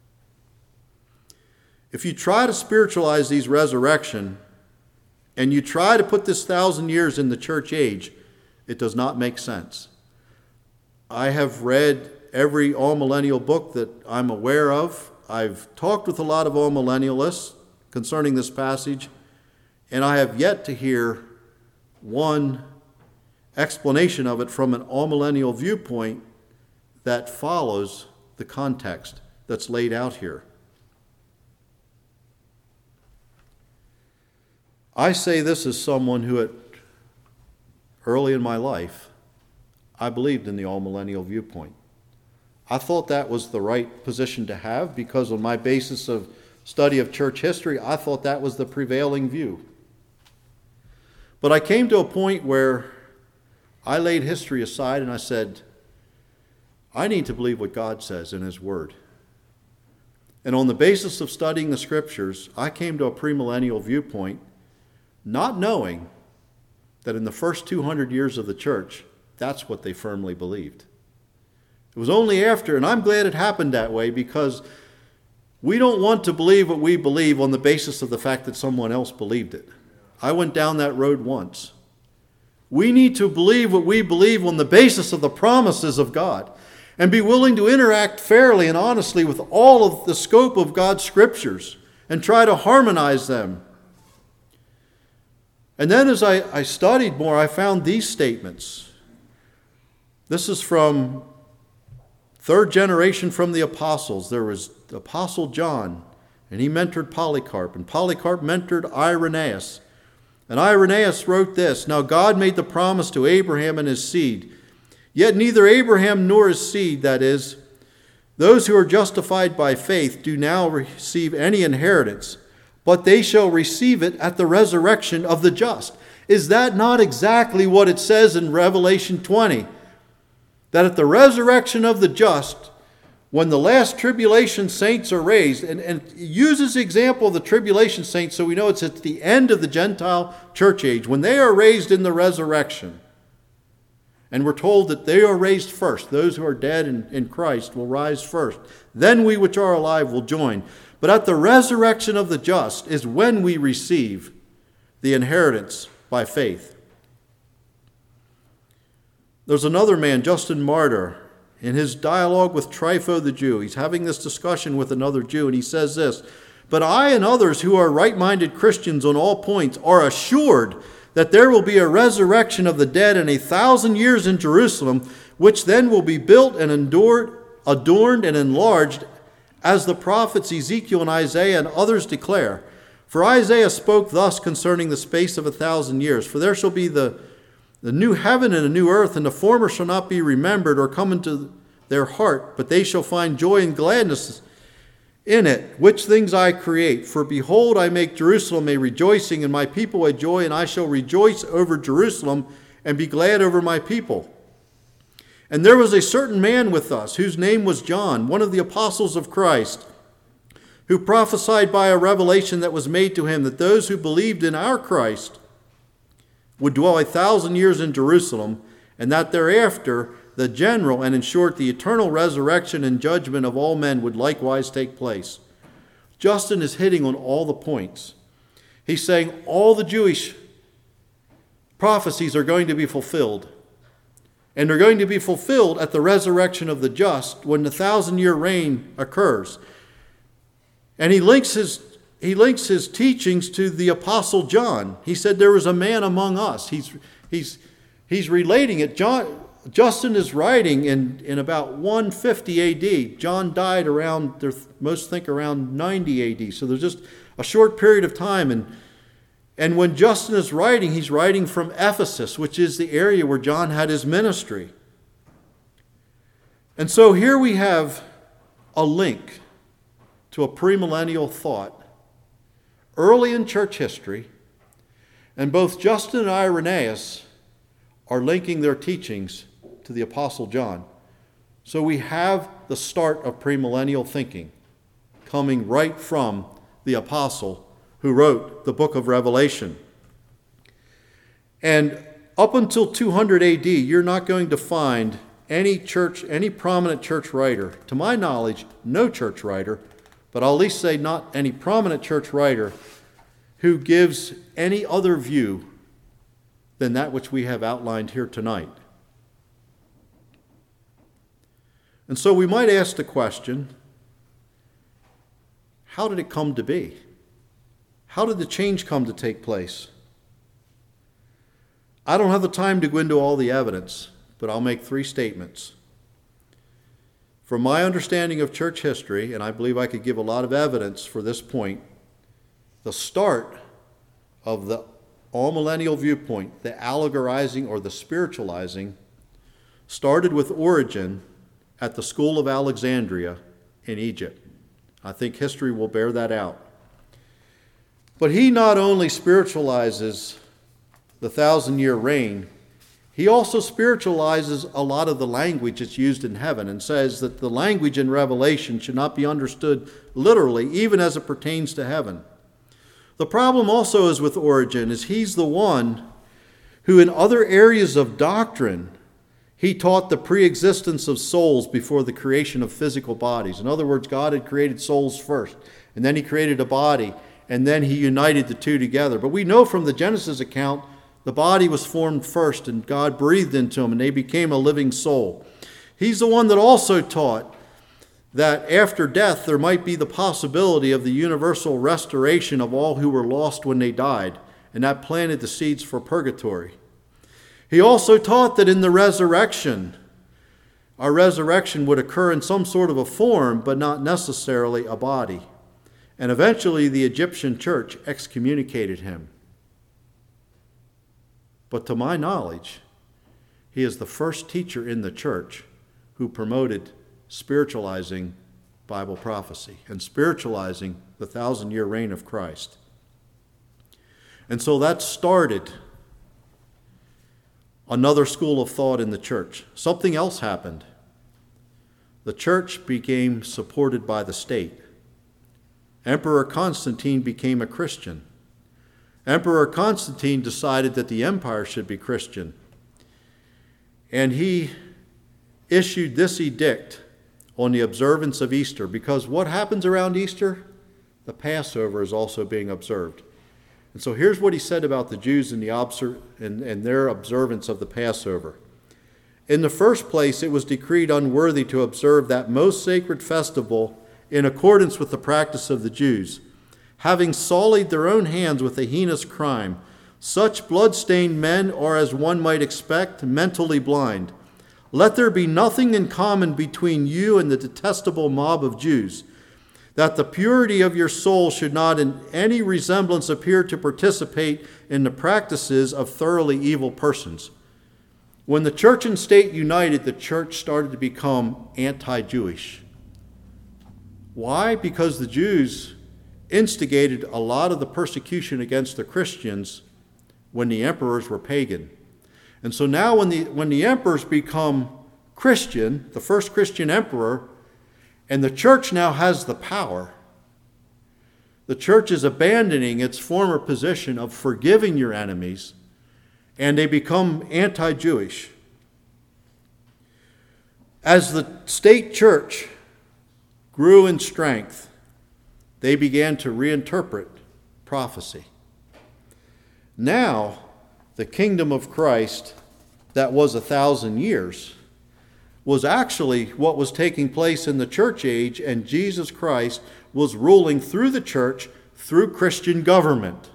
If you try to spiritualize these resurrection, and you try to put this 1,000 years in the church age, it does not make sense. I have read every all-millennial book that I'm aware of. I've talked with a lot of all-millennialists concerning this passage, and I have yet to hear one explanation of it from an all-millennial viewpoint that follows the context that's laid out here. I say this as someone who, early in my life, I believed in the all-millennial viewpoint. I thought that was the right position to have, because on my basis of study of church history, I thought that was the prevailing view. But I came to a point where I laid history aside and I said, I need to believe what God says in His Word. And on the basis of studying the Scriptures, I came to a premillennial viewpoint, not knowing that in the first 200 years of the church, that's what they firmly believed. It was only after, and I'm glad it happened that way, because we don't want to believe what we believe on the basis of the fact that someone else believed it. I went down that road once. We need to believe what we believe on the basis of the promises of God. and be willing to interact fairly and honestly with all of the scope of God's scriptures and try to harmonize them. And then as I studied more, I found these statements. This is from third generation from the apostles. There was the Apostle John, and he mentored Polycarp, and Polycarp mentored Irenaeus. And Irenaeus wrote this, "Now God made the promise to Abraham and his seed. Yet neither Abraham nor his seed, that is, those who are justified by faith, do now receive any inheritance, but they shall receive it at the resurrection of the just." Is that not exactly what it says in Revelation 20? That at the resurrection of the just, when the last tribulation saints are raised, and it uses the example of the tribulation saints so we know it's at the end of the Gentile church age, when they are raised in the resurrection, and we're told that they are raised first, those who are dead in Christ will rise first, then we which are alive will join. But at the resurrection of the just is when we receive the inheritance by faith. There's another man, Justin Martyr, in his dialogue with Trypho the Jew. He's having this discussion with another Jew, and he says this, "But I and others who are right-minded Christians on all points are assured that there will be a resurrection of the dead and 1,000 years in Jerusalem, which then will be built and adorned and enlarged, as the prophets Ezekiel and Isaiah and others declare. For Isaiah spoke thus concerning the space of 1,000 years. For there shall be the new heaven and a new earth, and the former shall not be remembered or come into their heart, but they shall find joy and gladness in it, which things I create. For behold, I make Jerusalem a rejoicing, and my people a joy, and I shall rejoice over Jerusalem and be glad over my people. And there was a certain man with us, whose name was John, one of the apostles of Christ, who prophesied by a revelation that was made to him that those who believed in our Christ would dwell 1,000 years in Jerusalem, and that thereafter the general, and in short the eternal resurrection and judgment of all men would likewise take place." Justin is hitting on all the points. He's saying all the Jewish prophecies are going to be fulfilled. And they're going to be fulfilled at the resurrection of the just, when the 1,000-year reign occurs. And he links his teachings to the Apostle John. He said there was a man among us. He's relating it. Justin is writing in about 150 A.D. John died around, most think around 90 A.D. So there's just a short period of time. And when Justin is writing, he's writing from Ephesus, which is the area where John had his ministry. And so here we have a link to a premillennial thought early in church history, and both Justin and Irenaeus are linking their teachings to the Apostle John. So we have the start of premillennial thinking coming right from the apostle who wrote the book of Revelation. And up until 200 AD, you're not going to find any prominent church writer, to my knowledge, no church writer, but I'll at least say not any prominent church writer who gives any other view than that which we have outlined here tonight. And so we might ask the question, how did it come to be? How did the change come to take place? I don't have the time to go into all the evidence, but I'll make 3 statements. From my understanding of church history, and I believe I could give a lot of evidence for this point, the start of the all-millennial viewpoint, the allegorizing or the spiritualizing, started with Origen at the School of Alexandria in Egypt. I think history will bear that out. But he not only spiritualizes the 1,000-year reign, he also spiritualizes a lot of the language that's used in heaven and says that the language in Revelation should not be understood literally, even as it pertains to heaven. The problem also is with Origen, is he's the one who in other areas of doctrine, he taught the pre-existence of souls before the creation of physical bodies. In other words, God had created souls first, and then he created a body, and then he united the two together. But we know from the Genesis account, the body was formed first, and God breathed into them, and they became a living soul. He's the one that also taught that after death there might be the possibility of the universal restoration of all who were lost when they died, and that planted the seeds for purgatory. He also taught that in the resurrection, our resurrection would occur in some sort of a form, but not necessarily a body. And eventually the Egyptian church excommunicated him. But to my knowledge, he is the first teacher in the church who promoted spiritualizing Bible prophecy and spiritualizing the 1,000-year reign of Christ. And so that started another school of thought in the church. Something else happened. The church became supported by the state. Emperor Constantine became a Christian. Emperor Constantine decided that the empire should be Christian. And he issued this edict on the observance of Easter, because what happens around Easter? The Passover is also being observed. And so here's what he said about the Jews and their observance of the Passover. In the first place, it was decreed unworthy to observe that most sacred festival in accordance with the practice of the Jews, having sullied their own hands with a heinous crime. Such blood-stained men are, as one might expect, mentally blind. Let there be nothing in common between you and the detestable mob of Jews, that the purity of your soul should not in any resemblance appear to participate in the practices of thoroughly evil persons. When the church and state united, the church started to become anti-Jewish. Why? Because the Jews instigated a lot of the persecution against the Christians when the emperors were pagan. And so now when the emperors become Christian, the first Christian emperor, and the church now has the power, the church is abandoning its former position of forgiving your enemies, and they become anti-Jewish. As the state church grew in strength, they began to reinterpret prophecy. Now, the kingdom of Christ that was 1,000 years was actually what was taking place in the church age, and Jesus Christ was ruling through the church, through Christian government.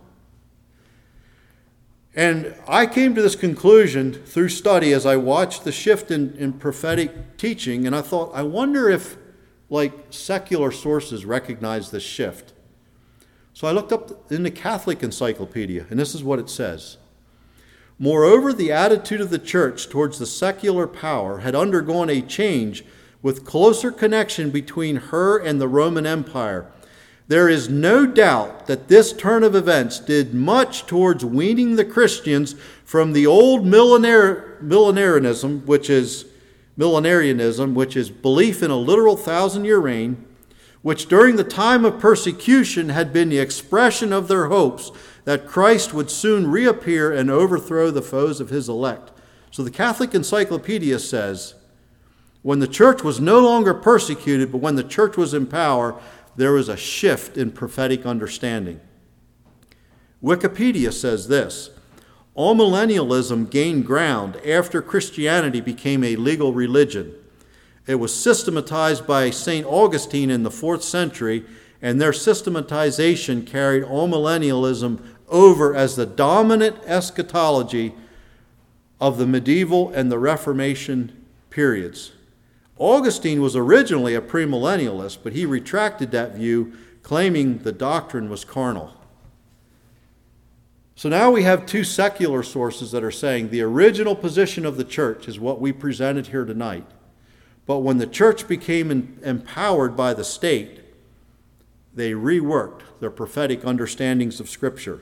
And I came to this conclusion through study as I watched the shift in prophetic teaching, and I thought, I wonder if secular sources recognize this shift. So I looked up in the Catholic Encyclopedia, and this is what it says. Moreover, the attitude of the church towards the secular power had undergone a change with closer connection between her and the Roman Empire. There is no doubt that this turn of events did much towards weaning the Christians from the old millenarianism, which is belief in a literal 1,000-year reign, which during the time of persecution had been the expression of their hopes that Christ would soon reappear and overthrow the foes of his elect. So the Catholic Encyclopedia says, when the church was no longer persecuted, but when the church was in power, there was a shift in prophetic understanding. Wikipedia says this: amillennialism gained ground after Christianity became a legal religion. It was systematized by St. Augustine in the 4th century, and their systematization carried amillennialism over as the dominant eschatology of the medieval and the Reformation periods. Augustine was originally a premillennialist, but he retracted that view, claiming the doctrine was carnal. So now we have two secular sources that are saying the original position of the church is what we presented here tonight. But when the church became empowered by the state, they reworked their prophetic understandings of Scripture.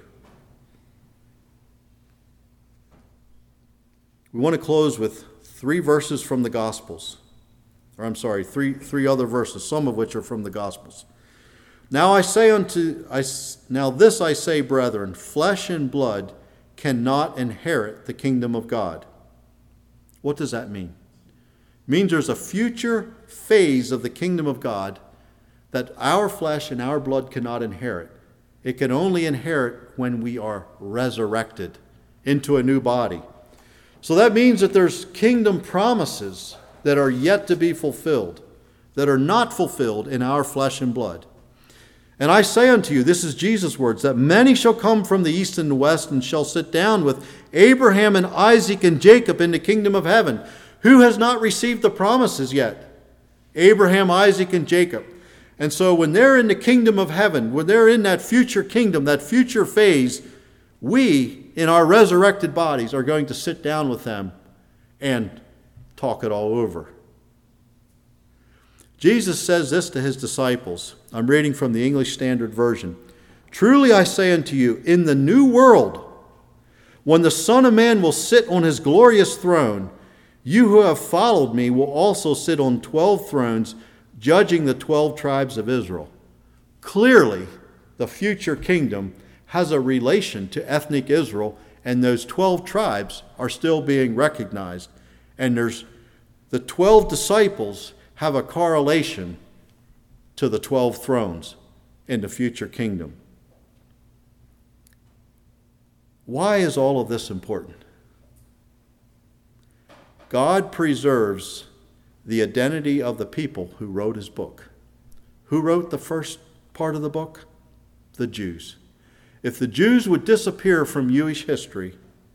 We want to close with three verses from the Gospels. Three other verses, some of which are from the Gospels. Now this I say, brethren, flesh and blood cannot inherit the kingdom of God. What does that mean? It means there's a future phase of the kingdom of God that our flesh and our blood cannot inherit. It can only inherit when we are resurrected into a new body. So that means that there's kingdom promises that are yet to be fulfilled, that are not fulfilled in our flesh and blood. And I say unto you, this is Jesus' words, that many shall come from the east and the west and shall sit down with Abraham and Isaac and Jacob in the kingdom of heaven. Who has not received the promises yet? Abraham, Isaac, and Jacob. And so when they're in the kingdom of heaven, when they're in that future kingdom, that future phase, we, in our resurrected bodies, are going to sit down with them and talk it all over. Jesus says this to his disciples. I'm reading from the English Standard Version. Truly I say unto you, in the new world, when the Son of Man will sit on his glorious throne, you who have followed me will also sit on 12 thrones, judging the 12 tribes of Israel. Clearly, the future kingdom has a relation to ethnic Israel, and those 12 tribes are still being recognized. And there's the 12 disciples have a correlation to the 12 thrones in the future kingdom. Why is all of this important? God preserves the identity of the people who wrote his book. Who wrote the first part of the book? The Jews. If the Jews would disappear from Jewish history,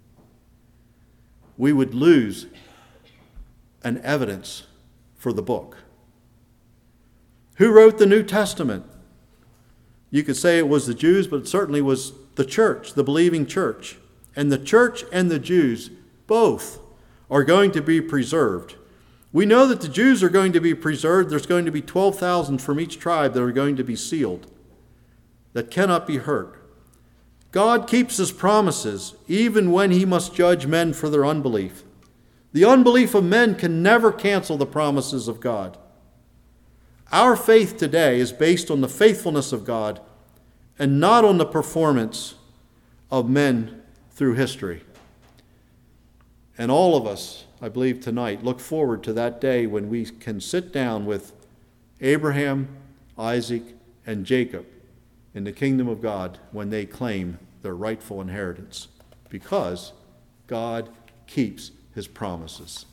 we would lose an evidence for the book. Who wrote the New Testament? You could say it was the Jews, but it certainly was the church, the believing church. And the church and the Jews both are going to be preserved. We know that the Jews are going to be preserved. There's going to be 12,000 from each tribe that are going to be sealed, that cannot be hurt. God keeps his promises even when he must judge men for their unbelief. The unbelief of men can never cancel the promises of God. Our faith today is based on the faithfulness of God and not on the performance of men through history. And all of us, I believe tonight, look forward to that day when we can sit down with Abraham, Isaac, and Jacob in the kingdom of God when they claim their rightful inheritance, because God keeps his promises.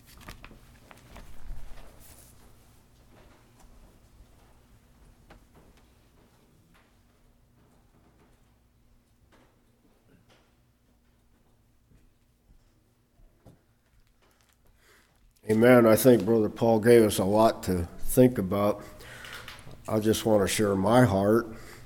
Amen. I think Brother Paul gave us a lot to think about. I just want to share my heart.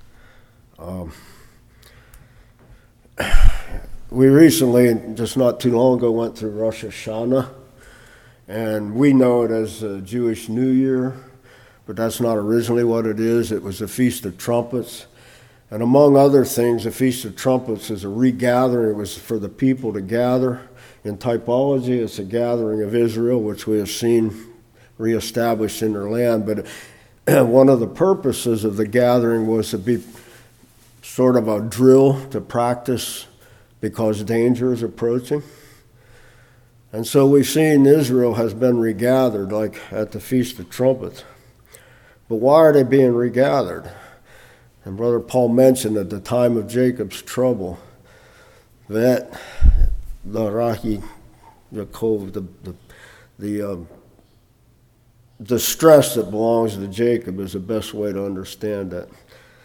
We recently, just not too long ago, went through Rosh Hashanah, and we know it as the Jewish New Year, but that's not originally what it is. It was the Feast of Trumpets. And among other things, the Feast of Trumpets is a regathering. It was for the people to gather. In typology, it's a gathering of Israel, which we have seen reestablished in their land. But one of the purposes of the gathering was to be sort of a drill to practice because danger is approaching. And so we've seen Israel has been regathered, like at the Feast of Trumpets. But why are they being regathered? And Brother Paul mentioned at the time of Jacob's trouble that the Rahi Yaakov, the stress that belongs to Jacob is the best way to understand that.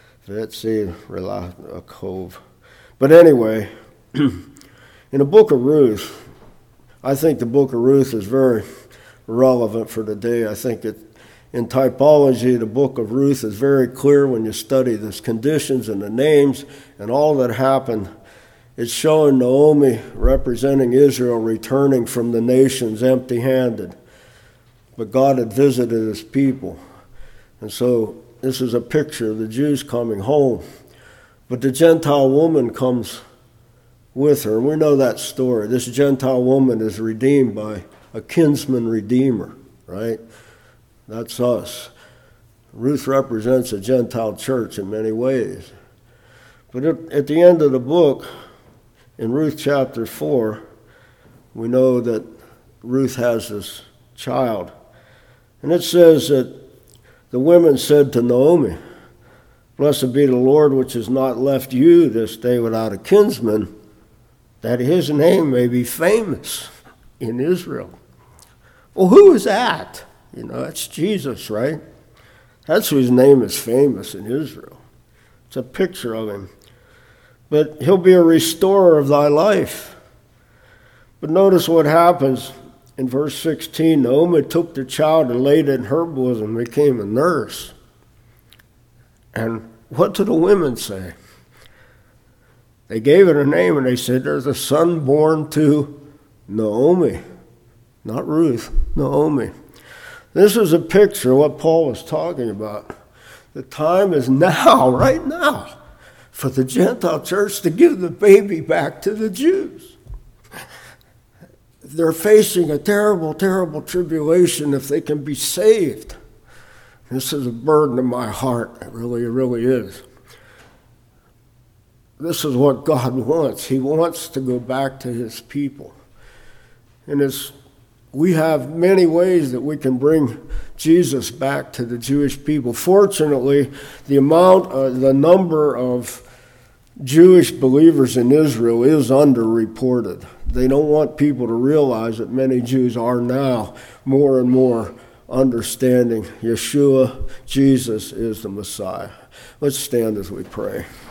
But anyway, in the book of Ruth, I think the book of Ruth is very relevant for today. I think in typology, the book of Ruth is very clear when you study the conditions and the names and all that happened. It's showing Naomi representing Israel returning from the nations empty-handed. But God had visited his people. And so this is a picture of the Jews coming home. But the Gentile woman comes with her. And we know that story. This Gentile woman is redeemed by a kinsman redeemer, right? That's us. Ruth represents a Gentile church in many ways. But at the end of the book, in Ruth chapter 4, we know that Ruth has this child. And it says that the women said to Naomi, "Blessed be the Lord, which has not left you this day without a kinsman, that his name may be famous in Israel." Well, who is that? That's Jesus, right? That's whose name is famous in Israel. It's a picture of him. But he'll be a restorer of thy life. But notice what happens in verse 16. Naomi took the child and laid it in her bosom and became a nurse. And what do the women say? They gave it a name and they said, there's a son born to Naomi. Not Ruth, Naomi. This is a picture of what Paul was talking about. The time is now, right now, for the Gentile church to give the baby back to the Jews. They're facing a terrible, terrible tribulation if they can be saved. This is a burden in my heart. It really is. This is what God wants. He wants to go back to his people. And we have many ways that we can bring Jesus back to the Jewish people. Fortunately, the number of Jewish believers in Israel is underreported. They don't want people to realize that many Jews are now more and more understanding Yeshua, Jesus is the Messiah. Let's stand as we pray.